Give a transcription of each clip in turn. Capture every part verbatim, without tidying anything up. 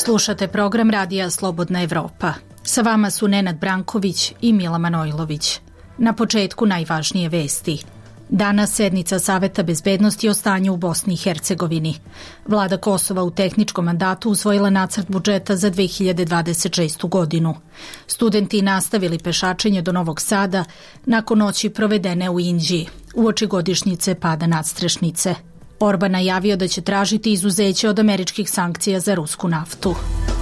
Slušate program Radija Slobodna Evropa. Sa vama su Nenad Branković i Mila Manojlović. Na početku najvažnije vesti. Danas sednica Saveta bezbednosti o stanju u Bosni i Hercegovini. Vlada Kosova u tehničkom mandatu usvojila nacrt budžeta za dve hiljade dvadeset šestu godinu. Studenti nastavili pešačenje do Novog Sada nakon noći provedene u Inđiji, uoči godišnjice pada nadstrešnice. Orban najavio da će tražiti izuzeće od američkih sankcija za rusku naftu.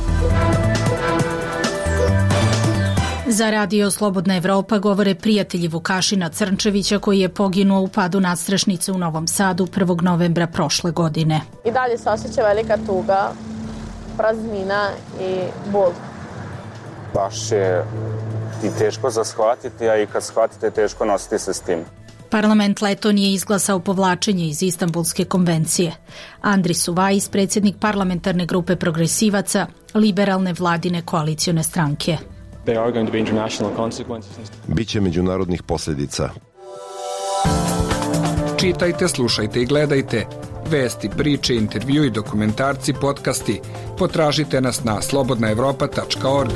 Za Radio Slobodna Evropa govore prijatelji Vukašina Crnčevića koji je poginuo u padu nadstrešnice u Novom Sadu prvog novembra prošle godine. I dalje se osjeća velika tuga, praznina i bol. Baš je i teško za shvatiti, a i kad shvatite teško nositi se s tim. Parlament Letonije izglasao povlačenje iz Istanbulske konvencije. Andris Uvajs, predsjednik parlamentarne grupe progresivaca, liberalne vladine koalicione stranke. Biće međunarodnih posljedica. Čitajte, slušajte i gledajte. Vesti, priče, intervju i dokumentarci, podcasti. Potražite nas na slobodna evropa tačka org.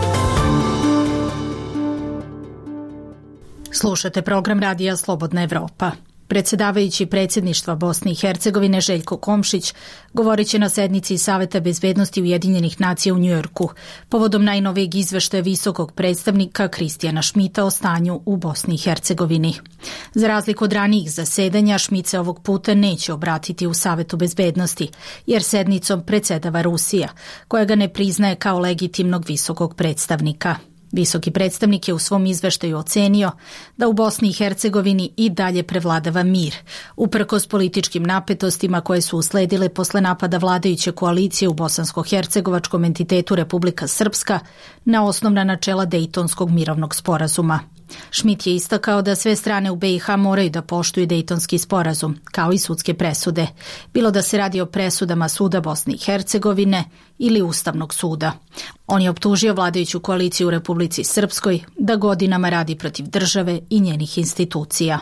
Slušate program Radija Slobodna Evropa. Predsjedavajući predsjedništva Bosne i Hercegovine Željko Komšić govorit će na sednici Saveta bezbednosti Ujedinjenih nacija u Njujorku povodom najnovijeg izveštaja visokog predstavnika Kristijana Šmita o stanju u Bosni i Hercegovini. Za razliku od ranijih zasedanja, Šmit se ovog puta neće obratiti u Savetu bezbednosti, jer sednicom predsjedava Rusija, koja ga ne priznaje kao legitimnog visokog predstavnika. Visoki predstavnik je u svom izveštaju ocenio da u Bosni i Hercegovini i dalje prevladava mir, uprkos političkim napetostima koje su usledile posle napada vladajuće koalicije u bosansko-hercegovačkom entitetu Republika Srpska na osnovna načela Dejtonskog mirovnog sporazuma. Šmit je istakao da sve strane u be i ha moraju da poštuju Dejtonski sporazum, kao i sudske presude, bilo da se radi o presudama Suda Bosne i Hercegovine ili Ustavnog suda. On je optužio vladajuću koaliciju u Republici Srpskoj da godinama radi protiv države i njenih institucija.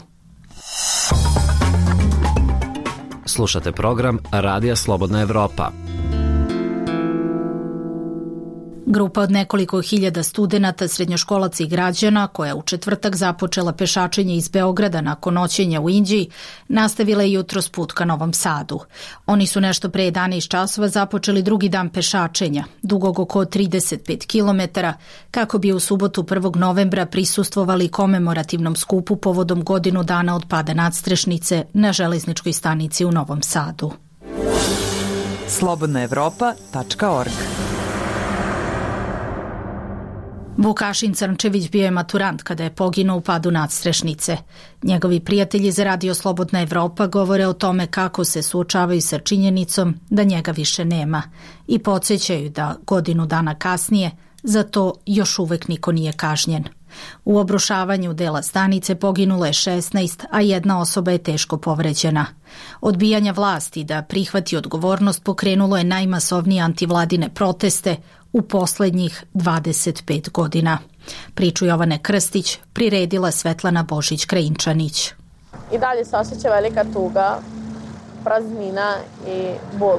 Slušate program Radija Slobodna Evropa. Grupa od nekoliko hiljada studenata, srednjoškolaca i građana, koja u četvrtak započela pešačenje iz Beograda nakon noćenja u Inđiji, nastavila je jutros put ka Novom Sadu. Oni su nešto pre jedanaest časova započeli drugi dan pešačenja, dugog oko trideset pet kilometara, kako bi u subotu prvog novembra prisustvovali komemorativnom skupu povodom godinu dana od pada nadstrešnice na železničkoj stanici u Novom Sadu. slobodna evropa tačka org. Vukašin Crnčević bio je maturant kada je poginuo u padu nadstrešnice. Njegovi prijatelji za Radio Slobodna Evropa govore o tome kako se suočavaju sa činjenicom da njega više nema i podsjećaju da godinu dana kasnije za to još uvek niko nije kažnjen. U obrušavanju dela stanice poginulo je šesnaest, a jedna osoba je teško povređena. Odbijanja vlasti da prihvati odgovornost pokrenulo je najmasovnije antivladine proteste u poslednjih dvadeset pet godina. Priču Jovane Krstić priredila Svetlana Božić-Krajinčanić. I dalje se osjeća velika tuga, praznina i bol.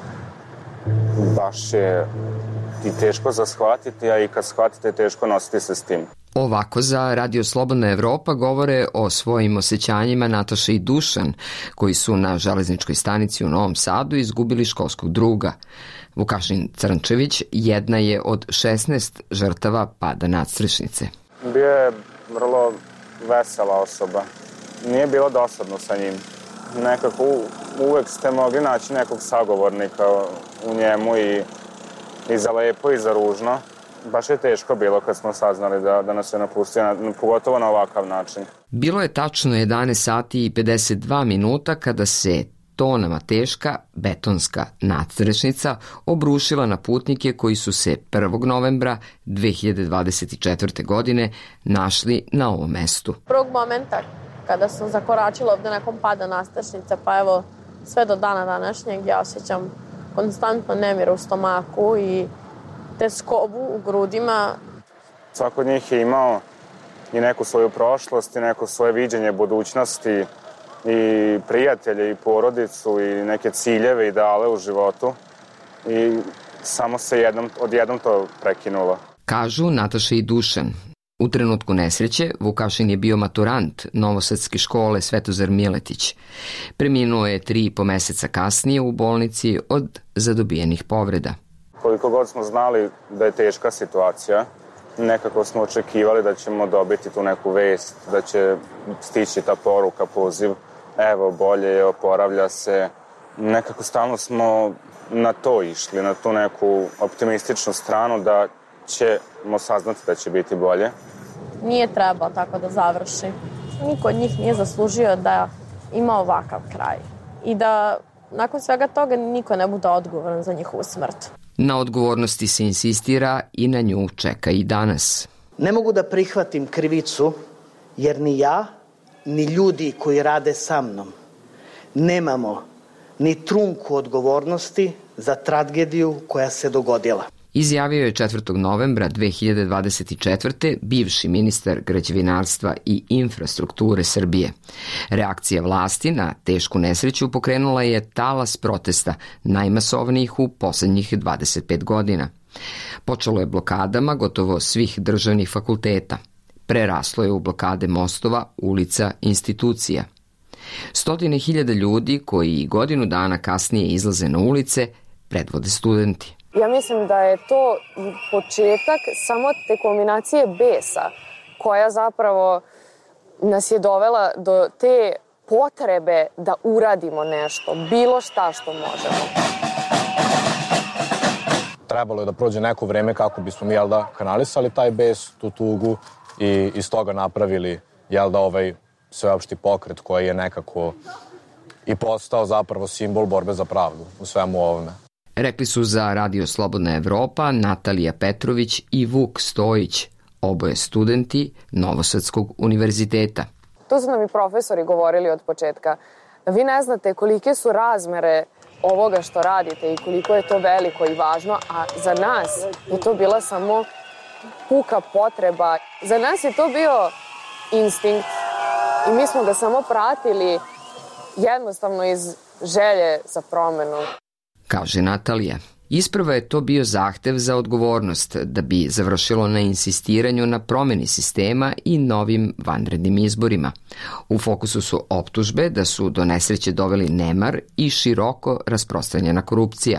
Baš je i teško za shvatiti, a i kad shvatite teško nositi se s tim. Ovako za Radio Slobodna Evropa govore o svojim osjećanjima Nataša i Dušan, koji su na železničkoj stanici u Novom Sadu izgubili školskog druga. Vukašin Crnčević jedna je od šesnaest žrtava pada nadstrešnice. Bio je vrlo vesela osoba. Nije bilo dosadno sa njim. Nekako uvek ste mogli naći nekog sagovornika u njemu i, i za lepo i za ružno. Baš je teško bilo kad smo saznali da, da nas je napustio, pogotovo na ovakav način. Bilo je tačno jedanaest sati i pedeset dva minuta kada se tonama teška betonska nadstrešnica obrušila na putnike koji su se prvog novembra dve hiljade dvadeset četvrte. godine našli na ovom mestu. Prvog momenta kada sam zakoračila ovde nakon pada nadstrešnice, pa evo sve do dana današnjeg ja osjećam konstantno nemir u stomaku i teskobu u grudima. Svako od njih je imao i neku svoju prošlost i neko svoje viđenje budućnosti i prijatelje i porodicu i neke ciljeve, ideale u životu. I samo se jednom, odjednom to prekinulo. Kažu Nataša i Dušan. U trenutku nesreće Vukašin je bio maturant Novosadske škole Svetozar Miletić. Preminuo je tri i po meseca kasnije u bolnici od zadobijenih povreda. Koliko god smo znali da je teška situacija, nekako smo očekivali da ćemo dobiti tu neku vest, da će stići ta poruka, poziv, evo bolje je, oporavlja se. Nekako stalno smo na to išli, na tu neku optimističnu stranu da ćemo saznati da će biti bolje. Nije trebao tako da završi. Niko od njih nije zaslužio da ima ovakav kraj. I da nakon svega toga niko ne bude odgovoran za njihovu smrt. Na odgovornosti se insistira i na nju čeka i danas. Ne mogu da prihvatim krivicu jer ni ja, ni ljudi koji rade sa mnom nemamo ni trunku odgovornosti za tragediju koja se dogodila. Izjavio je četvrtog novembra dve hiljade dvadeset četvrte bivši ministar građevinarstva i infrastrukture Srbije. Reakcija vlasti na tešku nesreću pokrenula je talas protesta, najmasovnijih u poslednjih dvadeset pet godina. Počelo je blokadama gotovo svih državnih fakulteta. Preraslo je u blokade mostova, ulica, institucija. Stotine hiljada ljudi koji godinu dana kasnije izlaze na ulice predvode studenti. Ja mislim da je to početak samo te kulminacije besa koja zapravo nas je dovela do te potrebe da uradimo nešto, bilo šta što možemo. Trebalo je da prođe neko vreme kako bismo mi, jel da, kanalisali taj bes, tu tugu i iz toga napravili, jel da, ovaj sveopšti pokret koji je nekako i postao zapravo simbol borbe za pravdu u svemu ovome. Rekli su za Radio Slobodna Evropa Natalija Petrović i Vuk Stojić, oboje studenti Novosadskog univerziteta. To su nam i profesori govorili od početka. Vi ne znate kolike su razmere ovoga što radite i koliko je to veliko i važno, a za nas je to bila samo puka potreba. Za nas je to bio instinkt i mi smo ga samo pratili jednostavno iz želje za promenu. Kaže Natalija. Isprva je to bio zahtev za odgovornost, da bi završilo na insistiranju na promeni sistema i novim vanrednim izborima. U fokusu su optužbe da su do nesreće doveli nemar i široko rasprostranjena korupcija.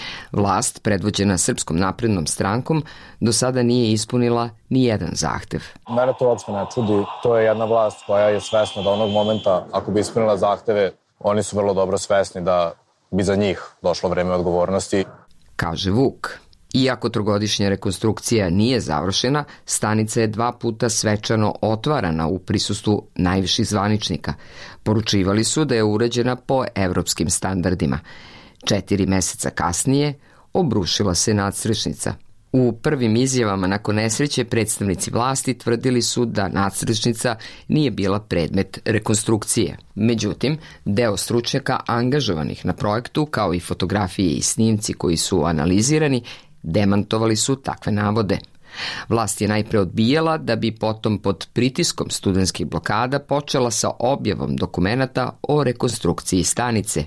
Vlast, predvođena Srpskom naprednom strankom, do sada nije ispunila ni jedan zahtev. Mene to uopšte ne čudi. To je jedna vlast koja je svesna da onog momenta, ako bi ispunila zahteve, oni su vrlo dobro svesni da bi za njih došlo vreme odgovornosti. Kaže Vuk. Iako trogodišnja rekonstrukcija nije završena, stanica je dva puta svečano otvarana u prisustvu najviših zvaničnika. Poručivali su da je urađena po evropskim standardima. Četiri meseca kasnije obrušila se nadstrešnica. U prvim izjavama nakon nesreće predstavnici vlasti tvrdili su da nadstrešnica nije bila predmet rekonstrukcije. Međutim, deo stručnjaka angažovanih na projektu, kao i fotografije i snimci koji su analizirani, demantovali su takve navode. Vlast je najpre odbijala, da bi potom pod pritiskom studentskih blokada počela sa objavom dokumenata o rekonstrukciji stanice.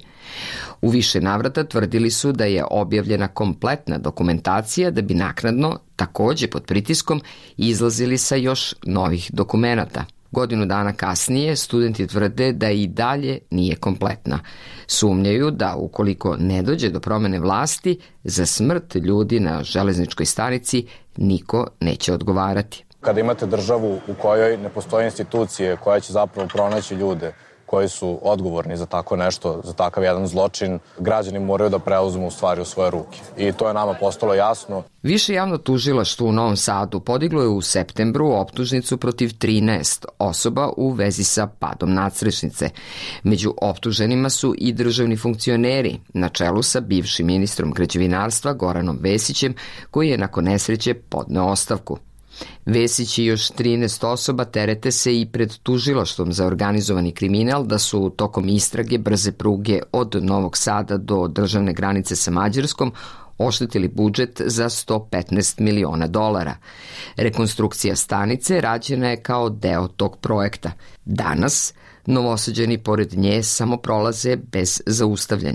U više navrata tvrdili su da je objavljena kompletna dokumentacija, da bi naknadno, takođe pod pritiskom, izlazili sa još novih dokumenata. Godinu dana kasnije studenti tvrde da i dalje nije kompletna. Sumnjaju da ukoliko ne dođe do promene vlasti, za smrt ljudi na železničkoj stanici niko neće odgovarati. Kada imate državu u kojoj ne postoje institucije koja će zapravo pronaći ljude koji su odgovorni za tako nešto, za takav jedan zločin, građani moraju da preuzmu stvari u svoje ruke. I to je nama postalo jasno. Više javno tužilaštvo u Novom Sadu podiglo je u septembru optužnicu protiv trinaest osoba u vezi sa padom nadstrešnice. Među optuženima su i državni funkcioneri, na čelu sa bivšim ministrom građevinarstva Goranom Vesićem, koji je nakon nesreće podneo ostavku. Vesić i još trinaest osoba terete se i pred tužilaštvom za organizovani kriminal da su tokom istrage brze pruge od Novog Sada do državne granice sa Mađarskom oštetili budžet za sto petnaest miliona dolara. Rekonstrukcija stanice rađena je kao deo tog projekta. Danas Novosađani pored nje samo prolaze bez zaustavljanja.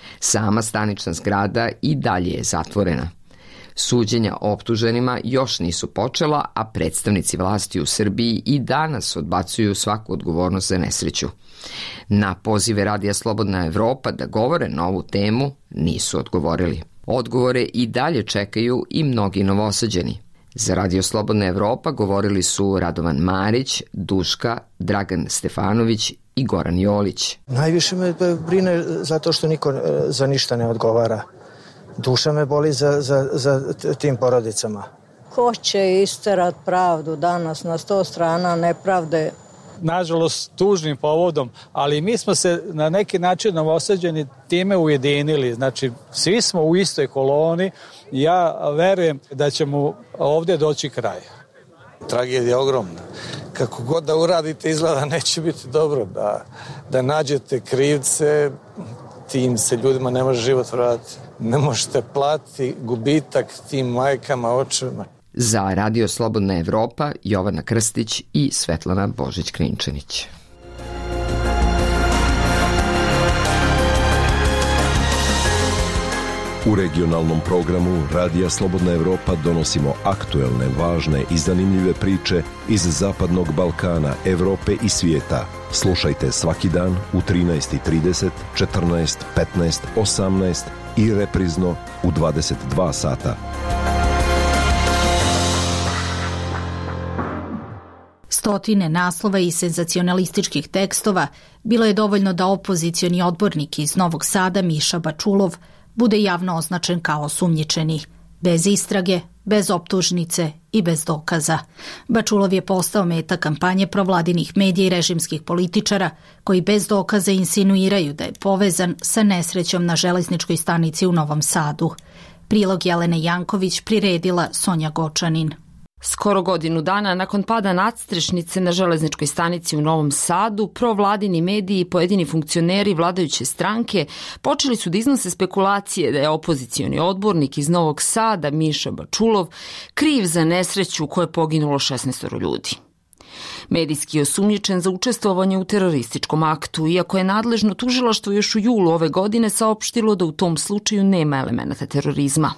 Sama stanična zgrada i dalje je zatvorena. Suđenja optuženima još nisu počela, a predstavnici vlasti u Srbiji i danas odbacuju svaku odgovornost za nesreću. Na pozive Radija Slobodna Evropa da govore na ovu temu nisu odgovorili. Odgovore i dalje čekaju i mnogi Novosađani. Za Radio Slobodna Evropa govorili su Radovan Marić, Duška, Dragan Stefanović i Goran Jolić. Najviše me brine zato što niko za ništa ne odgovara. Duša me boli za, za, za tim porodicama. Ko će isterat pravdu danas na sto strana nepravde? Nažalost, tužnim povodom, ali mi smo se na neki način Novosađani time ujedinili. Znači, svi smo u istoj koloni i ja verujem da ćemo ovdje doći kraj. Tragedija je ogromna. Kako god da uradite, izgleda neće biti dobro. Da, da nađete krivce, tim se ljudima ne može život vratiti. Ne možete platiti gubitak tim majkama, očevima. Za Radio Slobodna Evropa, Jovana Krstić i Svetlana Božić-Krinčanić. U regionalnom programu Radija Slobodna Evropa donosimo aktuelne, važne i zanimljive priče iz Zapadnog Balkana, Evrope i svijeta. Slušajte svaki dan u trinaest i trideset, četrnaest, petnaest, osamnaest i reprizno u dvadeset dva sata. Stotine naslova i senzacionalističkih tekstova bilo je dovoljno da opozicioni odbornik iz Novog Sada Miša Bačulov bude javno označen kao osumnjičeni, bez istrage, bez optužnice i bez dokaza. Bačulov je postao meta kampanje provladinih medija i režimskih političara koji bez dokaza insinuiraju da je povezan sa nesrećom na železničkoj stanici u Novom Sadu. Prilog Jelene Janković priredila Sonja Gočanin. Skoro godinu dana nakon pada nadstrešnice na železničkoj stanici u Novom Sadu, provladini mediji i pojedini funkcioneri vladajuće stranke počeli su da iznose spekulacije da je opozicioni odbornik iz Novog Sada, Miša Bačulov, kriv za nesreću u kojoj je poginulo šesnaest ljudi. Medijski je osumnjičen za učestvovanje u terorističkom aktu, iako je nadležno tužilaštvo još u julu ove godine saopštilo da u tom slučaju nema elemenata terorizma.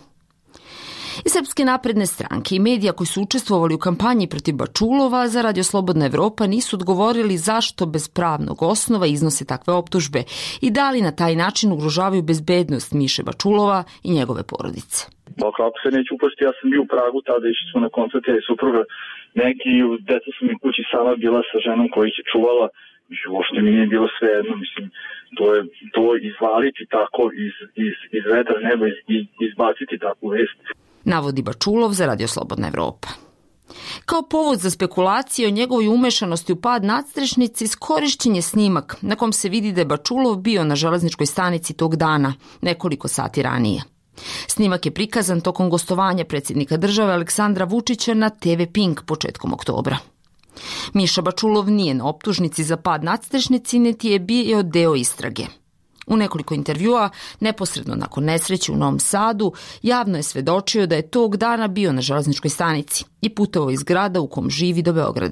I Srpske napredne stranke i medija koji su učestvovali u kampanji protiv Bačulova za Radio Slobodna Evropa nisu odgovorili zašto bez pravnog osnova iznose takve optužbe i da li na taj način ugrožavaju bezbednost Miše Bačulova i njegove porodice. Pa kako se neću upasti, ja sam bio u Pragu, tada išli smo na koncert i supruga, neki deca su mi kući sama bila sa ženom koja ih je čuvala, mislim, uopšte mi nije bilo sve jedno, mislim, to je to izvaliti tako iz, iz, iz vetra neba i izbaciti takvu vest. Navodi Bačulov za Radio Slobodna Evropa. Kao povod za spekulacije o njegovoj umešanosti u pad nadstrešnice iskorišćen je snimak na kom se vidi da je Bačulov bio na železničkoj stanici tog dana, nekoliko sati ranije. Snimak je prikazan tokom gostovanja predsjednika države Aleksandra Vučića na te ve Pink početkom oktobra. Miša Bačulov nije na optužnici za pad nadstrešnici, niti je bio deo istrage. U nekoliko intervjua, neposredno nakon nesreće u Novom Sadu, javno je svedočio da je tog dana bio na železničkoj stanici i putovao iz grada u kom živi do Beograda.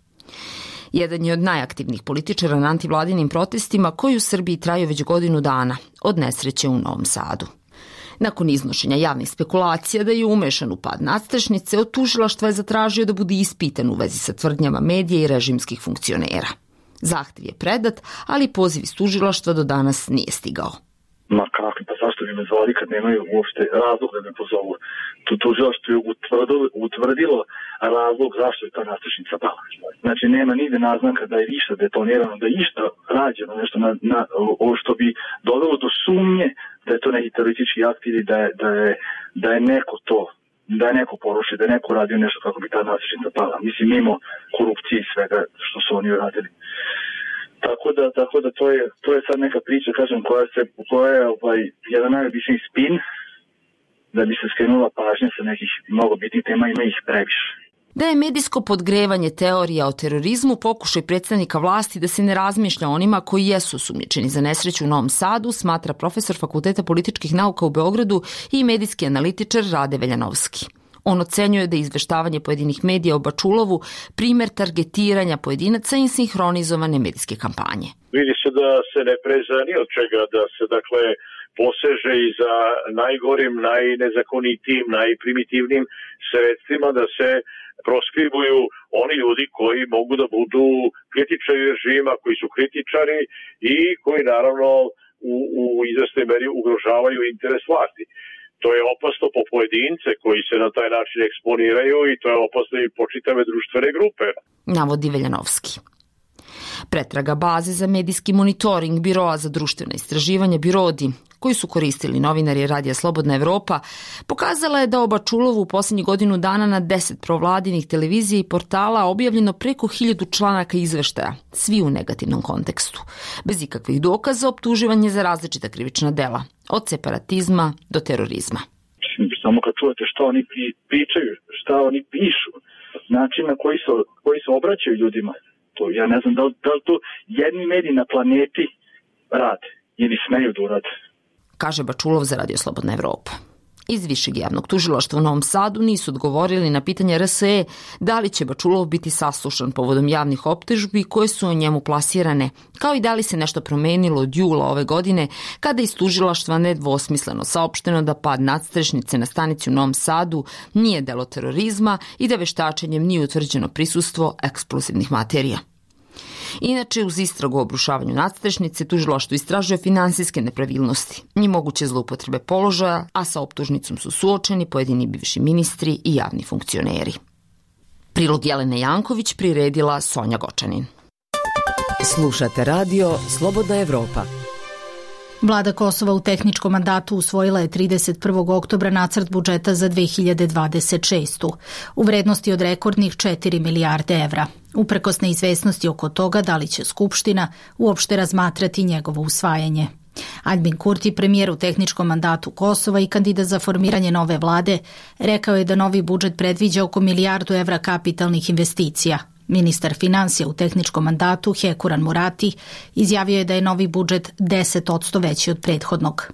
Jedan je od najaktivnijih političara na antivladinim protestima koji u Srbiji traju već godinu dana, od nesreće u Novom Sadu. Nakon iznošenja javnih spekulacija da je umešan u pad nadstrešnice, od tužilaštva je zatražio da bude ispitan u vezi sa tvrdnjama medija i režimskih funkcionera. Zahtev je predat, ali poziv iz tužilaštva do danas nije stigao. Ma kako, pa zašto bi me zvali kad nemaju uopšte razlog da me pozovu? Tu tužilaštvo je utvrdilo, utvrdilo razlog zašto je ta nadstrešnica pala. Znači nema nigde naznaka da je išta detonirano, da je išta rađeno, nešto na, na, ovo što bi dovelo do sumnje da je to neki teroristički akt ili da je, da je, da je neko to, da je neko porušio, da je neko radio nešto kako bi ta nadstrešnica pala. Mislim, mimo korupcije i svega što su oni uradili. Tako da, tako da to je, to je sad neka priča, kažem, koja, se, koja je ovaj, jedan najobičniji spin da bi se skrenula pažnja sa nekih mnogo bitnih tema, ima ih previše. Da je medijsko podgrevanje teorija o terorizmu pokušaj predstavnika vlasti da se ne razmišlja onima koji jesu osumnjičeni za nesreću u Novom Sadu, smatra profesor Fakulteta političkih nauka u Beogradu i medijski analitičar Rade Veljanovski. On ocenjuje da je izveštavanje pojedinih medija o Bačulovu primer targetiranja pojedinaca i sinhronizovane medijske kampanje. Vidi se da se ne preza ni od čega, da se dakle poseže i za najgorim, najnezakonitijim, najprimitivnim sredstvima, da se proskribuju oni ljudi koji mogu da budu kritičari režima, koji su kritičari i koji naravno u, u izvesnoj meri ugrožavaju interes vlasti. To je opasno po pojedince koji se na taj način eksponiraju i to je opasno i po čitave društvene grupe. Navodi Veljanovski. Pretraga baze za medijski monitoring Biroa za društvene istraživanja Birodi, koji su koristili novinari Radija Slobodna Evropa, pokazala je da o Bačulovu u posljednjih godinu dana na deset provladinih televizija i portala objavljeno preko hiljadu članaka izveštaja, svi u negativnom kontekstu, bez ikakvih dokaza optuživanje za različita krivična dela, od separatizma do terorizma. Samo kad čujete šta oni pričaju, šta oni pišu, način na koji se, koji se obraćaju ljudima, to ja ne znam da li, da li to jedni mediji na planeti rade ili smeju da urade. Kaže Bačulov za Radio Slobodna Evropa. Iz Višeg javnog tužilaštva u Novom Sadu nisu odgovorili na pitanje R S E da li će Bačulov biti saslušan povodom javnih optužbi koje su o njemu plasirane, kao i da li se nešto promenilo od jula ove godine kada iz tužilaštva nedvosmisleno saopšteno da pad nadstrešnice na stanici u Novom Sadu nije delo terorizma i da veštačenjem nije utvrđeno prisustvo eksplozivnih materija. Inače, uz istragu o obrušavanju nadstrešnice, tužilaštvo istražuje finansijske nepravilnosti i moguće zloupotrebe položaja, a sa optužnicom su suočeni pojedini bivši ministri i javni funkcioneri. Prilog Jelene Janković priredila Sonja Gočanin. Slušate radio Slobodna Evropa. Vlada Kosova u tehničkom mandatu usvojila je trideset prvog oktobra nacrt budžeta za dve hiljade dvadeset šestu. u vrednosti od rekordnih četiri milijarde evra. Uprkos neizvesnosti oko toga da li će Skupština uopšte razmatrati njegovo usvajanje. Albin Kurti, premijer u tehničkom mandatu Kosova i kandidat za formiranje nove vlade, rekao je da novi budžet predviđa oko milijardu evra kapitalnih investicija. Ministar finansija u tehničkom mandatu Hekuran Murati izjavio je da je novi budžet deset posto veći od prethodnog.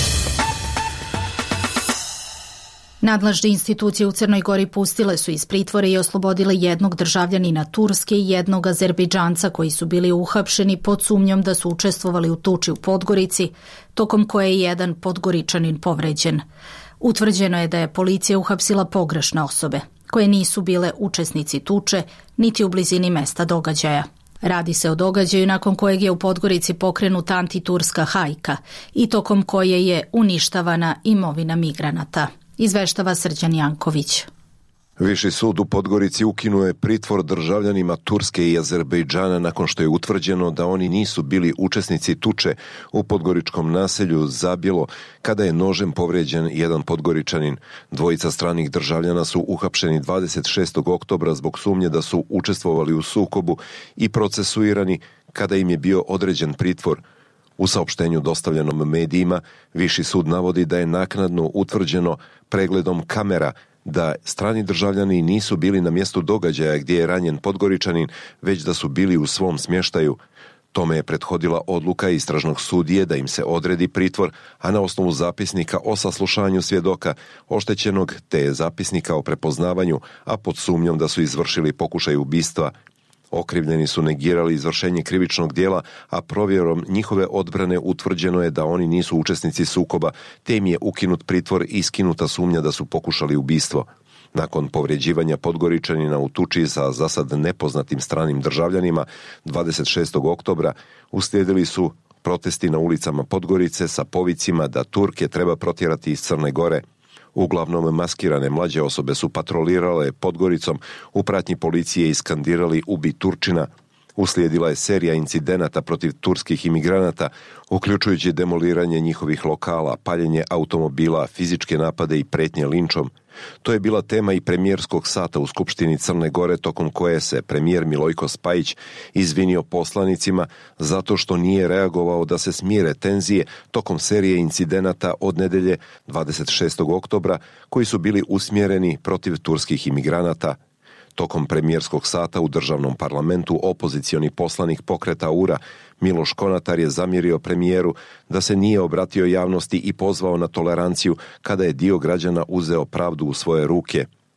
Nadležne institucije u Crnoj Gori pustile su iz pritvora i oslobodile jednog državljanina Turske i jednog Azerbejdžanca koji su bili uhapšeni pod sumnjom da su učestvovali u tuči u Podgorici, tokom koje je jedan Podgoričanin povređen. Utvrđeno je da je policija uhapsila pogrešne osobe, koje nisu bile učesnici tuče, niti u blizini mesta događaja. Radi se o događaju nakon kojeg je u Podgorici pokrenuta antiturska hajka i tokom koje je uništavana imovina migranata. Izveštava Srđan Janković. Viši sud u Podgorici ukinuo je pritvor državljanima Turske i Azerbejdžana nakon što je utvrđeno da oni nisu bili učesnici tuče u podgoričkom naselju Zabjelo kada je nožem povređen jedan Podgoričanin. Dvojica stranih državljana su uhapšeni dvadeset šestog oktobra zbog sumnje da su učestvovali u sukobu i procesuirani kada im je bio određen pritvor. U saopštenju dostavljenom medijima, Viši sud navodi da je naknadno utvrđeno pregledom kamera da strani državljani nisu bili na mjestu događaja gdje je ranjen Podgoričanin, već da su bili u svom smještaju. Tome je prethodila odluka istražnog sudije da im se odredi pritvor, a na osnovu zapisnika o saslušanju svjedoka oštećenog te zapisnika o prepoznavanju, a pod sumnjom da su izvršili pokušaj ubistva. Okrivljeni su negirali izvršenje krivičnog dijela, a provjerom njihove odbrane utvrđeno je da oni nisu učesnici sukoba, te im je ukinut pritvor i skinuta sumnja da su pokušali ubistvo. Nakon povređivanja Podgoričanina u tuči sa zasad nepoznatim stranim državljanima dvadeset šestog oktobra uslijedili su protesti na ulicama Podgorice sa povicima da Turke treba protjerati iz Crne Gore. Uglavnom maskirane mlađe osobe su patrolirale Podgoricom, u pratnji policije iskandirali ubi Turčina. Uslijedila je serija incidenata protiv turskih imigranata, uključujući demoliranje njihovih lokala, paljenje automobila, fizičke napade i pretnje linčom. To je bila tema i premijerskog sata u Skupštini Crne Gore, tokom koje se premijer Milojko Spajić izvinio poslanicima zato što nije reagovao da se smire tenzije tokom serije incidenata od nedelje dvadeset šestog oktobra koji su bili usmjereni protiv turskih imigranata. Tokom premijerskog sata u državnom parlamentu opozicioni poslanik pokreta U R A Miloš Konatar je zamjerio premijeru da se nije obratio javnosti i pozvao na toleranciju kada je dio građana uzeo pravdu u svoje ruke.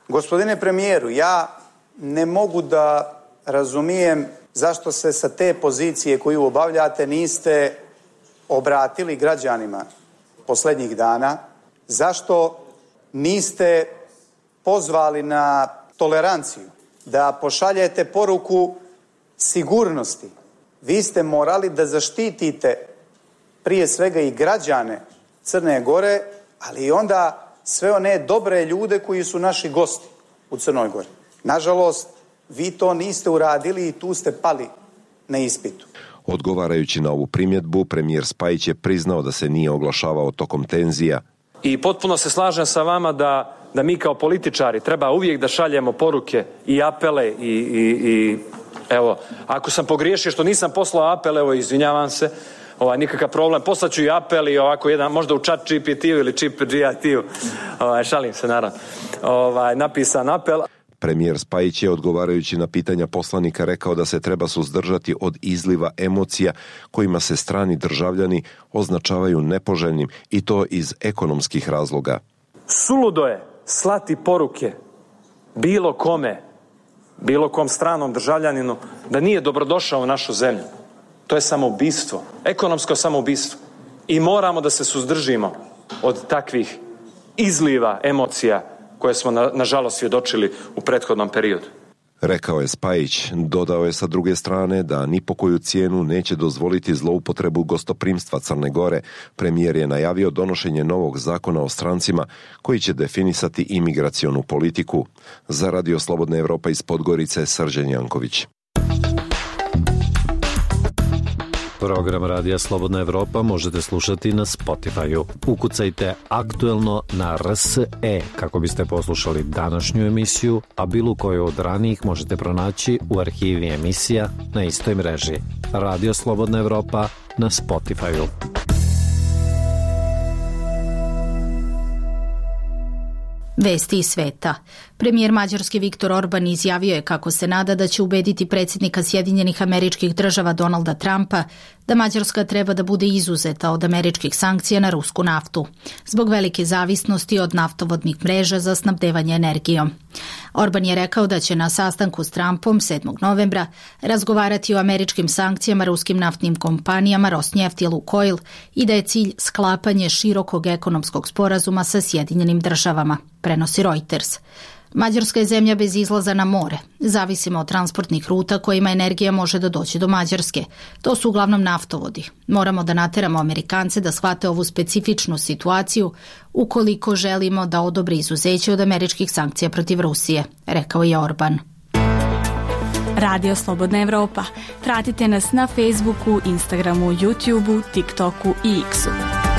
Gospodine premijeru, ja ne mogu da razumijem zašto se sa te pozicije koju obavljate niste obratili građanima poslednjih dana, zašto niste pozvali na toleranciju, da pošaljete poruku sigurnosti. Vi ste morali da zaštitite prije svega i građane Crne Gore, ali i onda sve one dobre ljude koji su naši gosti u Crnoj Gori. Nažalost, vi to niste uradili i tu ste pali na ispitu. Odgovarajući na ovu primjedbu, premijer Spajić je priznao da se nije oglašavao tokom tenzija. I potpuno se slažem sa vama da, da mi kao političari treba uvijek da šaljemo poruke i apele i, i, i evo, ako sam pogriješio što nisam poslao apel, evo, izvinjavam se, ovaj, nikakav problem, poslaću i apel i ovako jedan, možda u chat G P T-u ili čip G I T-u, ovaj, šalim se naravno, ovaj, napisan apel. Premijer Spajić je, odgovarajući na pitanja poslanika, rekao da se treba suzdržati od izliva emocija kojima se strani državljani označavaju nepoželjnim, i to iz ekonomskih razloga. Suludo je slati poruke bilo kome, bilo kom stranom državljaninu da nije dobrodošao u našu zemlju. To je samoubistvo, ekonomsko samoubistvo. I moramo da se suzdržimo od takvih izliva emocija koje smo na, nažalost svjedočili u prethodnom periodu. Rekao je Spajić. Dodao je sa druge strane da ni po koju cijenu neće dozvoliti zloupotrebu gostoprimstva Crne Gore. Premijer je najavio donošenje novog zakona o strancima koji će definisati imigracionu politiku. Za Radio Slobodna Evropa iz Podgorice, Srđan Janković. Program Radija Slobodna Evropa možete slušati na Spotify-u. Ukucajte aktuelno na R S E kako biste poslušali današnju emisiju, a bilo koju od ranijih možete pronaći u arhivi emisija na istoj mreži. Radio Slobodna Evropa na Spotify-u. Vesti iz sveta. Premijer Mađarske Viktor Orban izjavio je kako se nada da će ubediti predsjednika Sjedinjenih Američkih Država Donalda Trumpa da Mađarska treba da bude izuzeta od američkih sankcija na rusku naftu, zbog velike zavisnosti od naftovodnih mreža za snabdevanje energijom. Orban je rekao da će na sastanku s Trumpom sedmog novembra razgovarati o američkim sankcijama ruskim naftnim kompanijama Rosneft i Lukoil i da je cilj sklapanje širokog ekonomskog sporazuma sa Sjedinjenim Državama, prenosi Reuters. Mađarska je zemlja bez izlaza na more. Zavisimo od transportnih ruta kojima energija može da doći do Mađarske. To su uglavnom naftovodi. Moramo da nateramo Amerikance da shvate ovu specifičnu situaciju ukoliko želimo da odobre izuzeće od američkih sankcija protiv Rusije, rekao je Orban. Radio Slobodna Evropa. Pratite nas na Facebooku, Instagramu, YouTubeu, TikToku i X-u.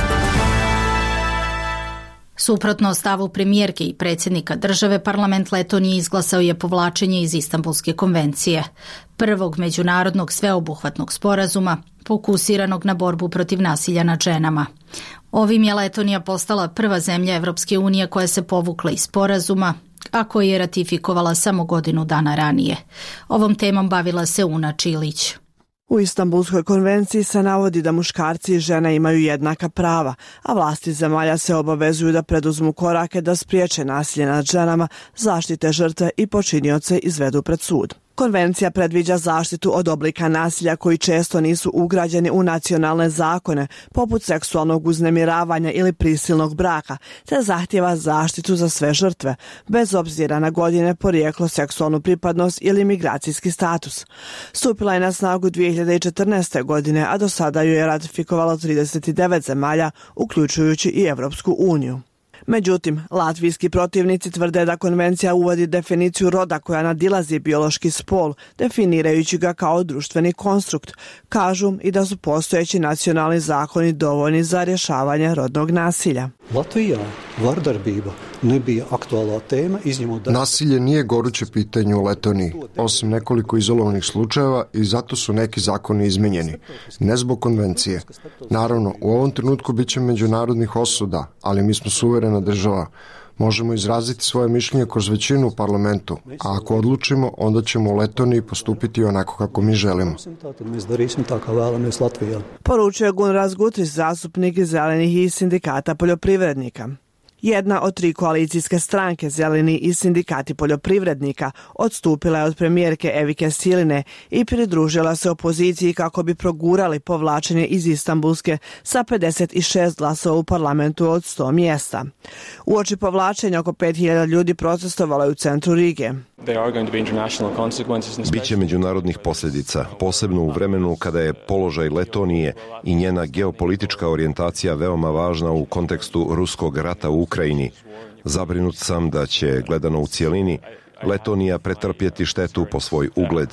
Suprotno stavu premijerke i predsjednika države, parlament Letonije izglasao je povlačenje iz Istanbulske konvencije, prvog međunarodnog sveobuhvatnog sporazuma fokusiranog na borbu protiv nasilja nad ženama. Ovim je Letonija postala prva zemlja Evropske unije koja se povukla iz sporazuma, a koji je ratifikovala samo godinu dana ranije. Ovom temom bavila se Una Čilić. U Istanbulskoj konvenciji se navodi da muškarci i žene imaju jednaka prava, a vlasti zemalja se obavezuju da preduzmu korake da spriječe nasilje nad ženama, zaštite žrtve i počinioce izvedu pred sud. Konvencija predviđa zaštitu od oblika nasilja koji često nisu ugrađeni u nacionalne zakone, poput seksualnog uznemiravanja ili prisilnog braka, te zahtjeva zaštitu za sve žrtve, bez obzira na godine, porijeklo, seksualnu pripadnost ili migracijski status. Stupila je na snagu dvije hiljade četrnaeste. godine, a do sada ju je ratifikovalo trideset devet zemalja, uključujući i Evropsku uniju. Međutim, latvijski protivnici tvrde da konvencija uvodi definiciju roda koja nadilazi biološki spol, definirajući ga kao društveni konstrukt. Kažu i da su postojeći nacionalni zakoni dovoljni za rješavanje rodnog nasilja. Latvijā vardarbība nebija aktuālā tēma, izņemot da... Nasilje nije goruće pitanje u Letoniji, osim nekoliko izolovanih slučajeva, i zato su neki zakoni izmenjeni, ne zbog konvencije. Naravno, u ovom trenutku bit će međunarodnih osuda, ali mi smo suverena država. Možemo izraziti svoje mišljenje kroz većinu u parlamentu, a ako odlučimo, onda ćemo u Letoniji postupiti onako kako mi želimo. Poručuje Gunnar Gutris, zastupnik iz Zelenih i sindikata poljoprivrednika. Jedna od tri koalicijske stranke, Zeleni i sindikati poljoprivrednika, odstupila je od premijerke Evike Siline i pridružila se opoziciji kako bi progurali povlačenje iz Istanbulske sa pedeset šest glasova u parlamentu od sto mjesta. Uoči povlačenja oko pet hiljada ljudi protestovalo je u centru Rige. Biće međunarodnih posljedica, posebno u vremenu kada je položaj Letonije i njena geopolitička orijentacija veoma važna u kontekstu ruskog rata u Ukrajini. Zabrinut sam da će, gledano u cijelini, Letonija pretrpjeti štetu po svoj ugled.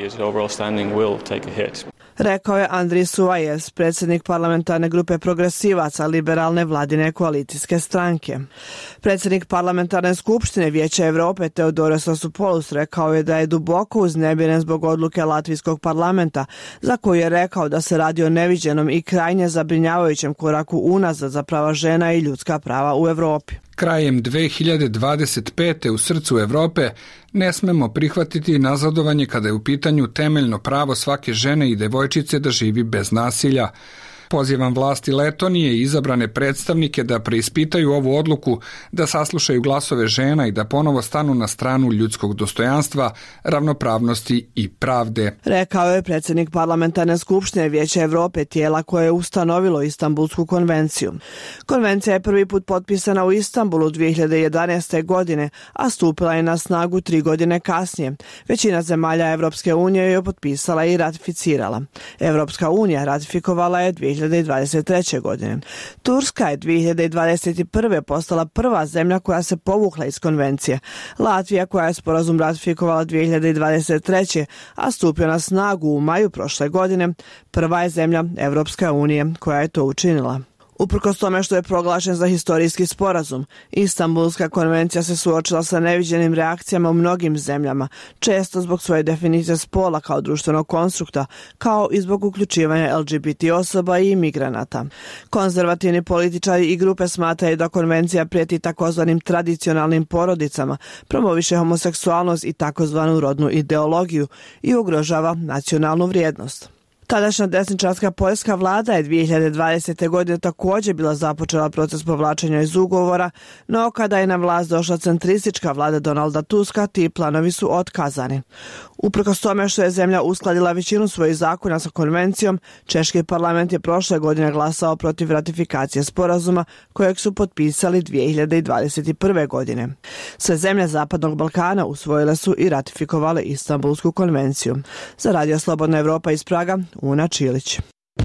Rekao je Andris Suvajes, predsjednik parlamentarne grupe progresivaca liberalne vladine koalicijske stranke. Predsjednik parlamentarne skupštine Vijeća Europe Theodoros Sosopoulos rekao je da je duboko uznemiren zbog odluke Latvijskog parlamenta, za koju je rekao da se radi o neviđenom i krajnje zabrinjavajućem koraku unazad za prava žena i ljudska prava u Europi. Krajem dve hiljade dvadeset pete. u srcu Europe ne smemo prihvatiti nazadovanje kada je u pitanju temeljno pravo svake žene i devojčice da živi bez nasilja. Pozivam vlasti Letonije i izabrane predstavnike da preispitaju ovu odluku, da saslušaju glasove žena i da ponovo stanu na stranu ljudskog dostojanstva, ravnopravnosti i pravde. Rekao je predsjednik parlamentarne skupštine Vijeća Europe, tijela koje je ustanovilo Istanbulsku konvenciju. Konvencija je prvi put potpisana u Istanbulu dvije hiljade jedanaeste. godine, a stupila je na snagu tri godine kasnije. Većina zemalja Europske unije je potpisala i ratificirala. Europska unija ratifikovala je dvije hiljade dvadeset treće. godine. Turska je dvije hiljade dvadeset prve. postala prva zemlja koja se povukla iz konvencije. Latvija, koja je sporazum ratifikovala dvije hiljade dvadeset treće. a stupio na snagu u maju prošle godine, prva je zemlja Europske unije koja je to učinila. Uprkos tome što je proglašen za historijski sporazum, Istanbulska konvencija se suočila sa neviđenim reakcijama u mnogim zemljama, često zbog svoje definicije spola kao društvenog konstrukta, kao i zbog uključivanja L G B T osoba i imigranata. Konzervativni političari i grupe smatraju da konvencija prijeti takozvanim tradicionalnim porodicama, promoviše homoseksualnost i takozvanu rodnu ideologiju i ugrožava nacionalnu vrijednost. Tadašnja desničarska poljska vlada je dvije hiljade dvadesete. godine također bila započela proces povlačenja iz ugovora, no kada je na vlast došla centristička vlada Donalda Tuska, ti planovi su otkazani. Uprkos tome što je zemlja uskladila većinu svojih zakona sa konvencijom, češki parlament je prošle godine glasao protiv ratifikacije sporazuma kojeg su potpisali dvije hiljade dvadeset prve. godine. Sve zemlje Zapadnog Balkana usvojile su i ratifikovale Istanbulsku konvenciju. Za Radio Slobodna Evropa iz Praga, Una Čilić.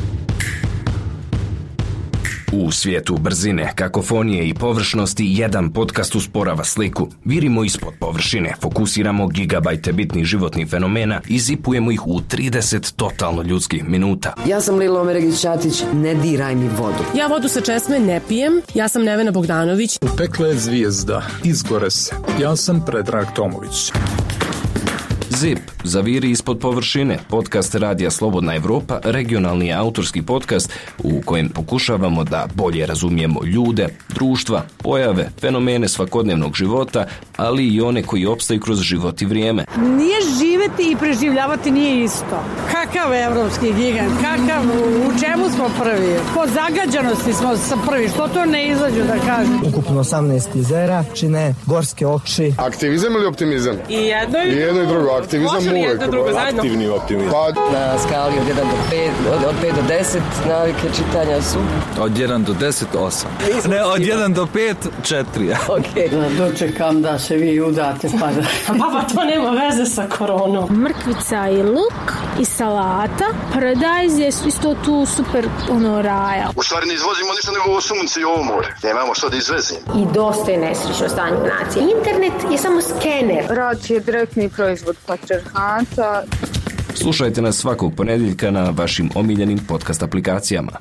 U svijetu brzine, kakofonije i površnosti jedan podcast usporava sliku. Virimo ispod površine, fokusiramo gigabajte bitnih životnih fenomena i zipujemo ih u trideset totalno ljudskih minuta. Ja sam Lilo Omeregić-Ćatić, ne diraj mi vodu. Ja vodu sa česme ne pijem, ja sam Nevena Bogdanović. Upekla je zvijezda, izgore se. Ja sam Predrag Tomović. Zip, zaviri ispod površine, podcast Radija Slobodna Evropa, regionalni autorski podcast u kojem pokušavamo da bolje razumijemo ljude, društva, pojave, fenomene svakodnevnog života, ali i one koji opstaju kroz život i vrijeme. Nije živeti i preživljavati nije isto. Kakav evropski gigant, kakav, u čemu smo prvi? Po zagađanosti smo sa prvi, što to ne izađu da kažu? Ukupno osamnaest jezera, čine gorske oči. Aktivizam ili optimizam? I jedno i, I jedno i drugo. Aktivizam uvijek. Aktivni optimizam. Pa, na skali od jedan do pet, od, od pet do deset navike čitanja su? Od jedan do deset, osam. Ne, od jedan do pet, četiri. Ok. Da dočekam da se vi udate pa da... Pa to nema veze sa koronom. Mrkvica i luk i salata. Paradajz je isto tu super ono raja. U stvari ne izvozimo ništa nego ovo sunce i ovo more. Nemamo što da izvezimo. I dosta je nesrećno stanje u naciji. Internet je samo skener. Rad je direktni proizvod patrijarhata. Slušajte nas svakog ponedjeljka na vašim omiljenim podcast aplikacijama.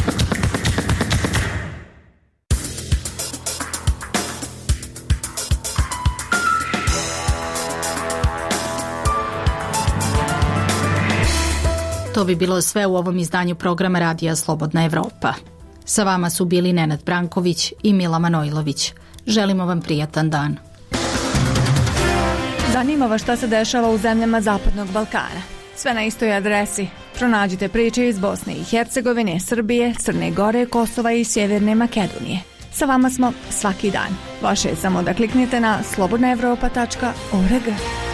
To bi bilo sve u ovom izdanju programa Radija Slobodna Evropa. Sa vama su bili Nenad Branković i Mila Manojlović. Želimo vam prijatan dan. Zanima vas šta se dešava u zemljama Zapadnog Balkana. Sve na istoj adresi. Pronađite priče iz Bosne i Hercegovine, Srbije, Crne Gore, Kosova i Sjeverne Makedonije. Sa vama smo svaki dan. Vaše je samo da kliknete na slobodna evropa tačka org.